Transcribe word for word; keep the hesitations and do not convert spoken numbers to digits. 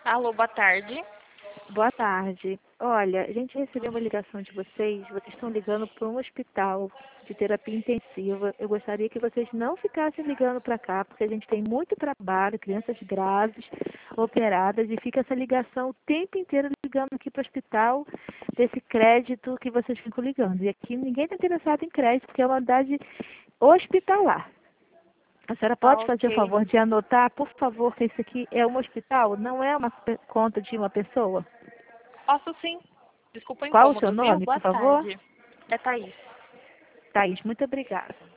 Alô, boa tarde. Boa tarde. Olha, a gente recebeu uma ligação de vocês. Vocês estão ligando para um hospital de terapia intensiva. Eu gostaria que vocês não ficassem ligando para cá, porque a gente tem muito trabalho, crianças graves, operadas, e fica essa ligação o tempo inteiro ligando aqui para o hospital desse crédito que vocês ficam ligando. E aqui ninguém está interessado em crédito, porque é uma unidade hospitalar. A senhora Ah, pode fazer o ok. favor de anotar, por favor, que isso aqui é um hospital, não é uma pe- conta de uma pessoa? Posso sim. Desculpa o Qual o seu incômodo, viu? nome, Boa por favor? tarde. É Thaís. Thaís, muito obrigada.